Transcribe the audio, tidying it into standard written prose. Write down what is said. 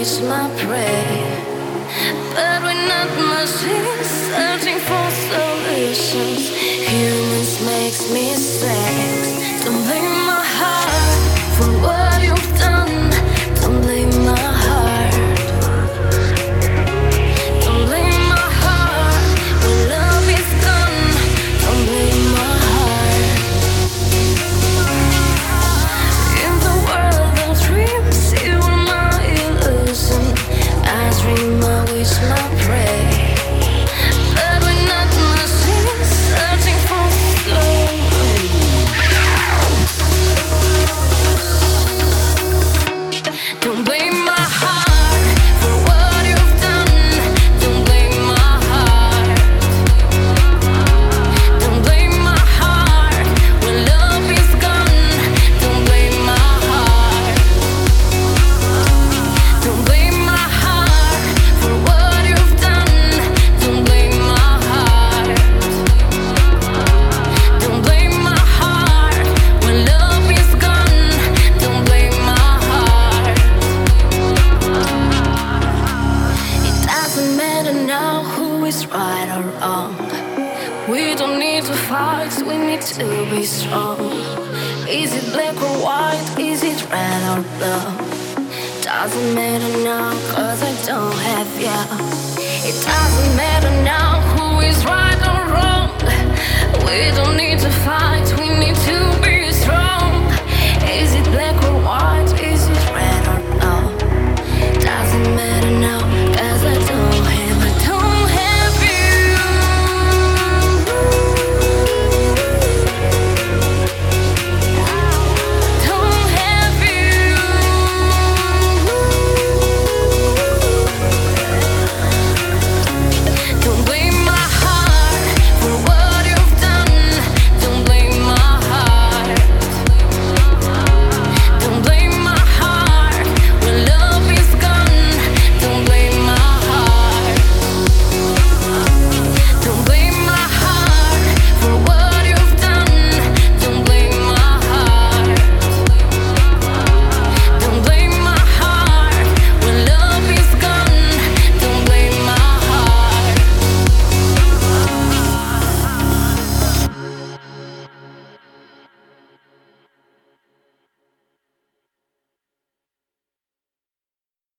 is my prey. But we're not machines searching for solutions. Humans makes mistakes. Don't blame my heart for what you've done. Don't blame my heart. Don't blame my heart when love is gone. Don't blame my heart. In the world of dreams, you are my illusion. I dream, I wish, my prey. But we're not machines searching for slow. Don't blame my heart for what you've done. Don't blame my heart. Don't blame my heart when love is gone. Don't blame my heart. Don't blame my heart for what you've done. Don't blame my heart. Don't blame my heart when love is gone. Don't blame my heart. It doesn't matter now who is right or wrong. We don't need to fight, we need to be strong. Is it black or white? Is it red or blue? Doesn't matter now, cause I don't have you. It doesn't matter now who is right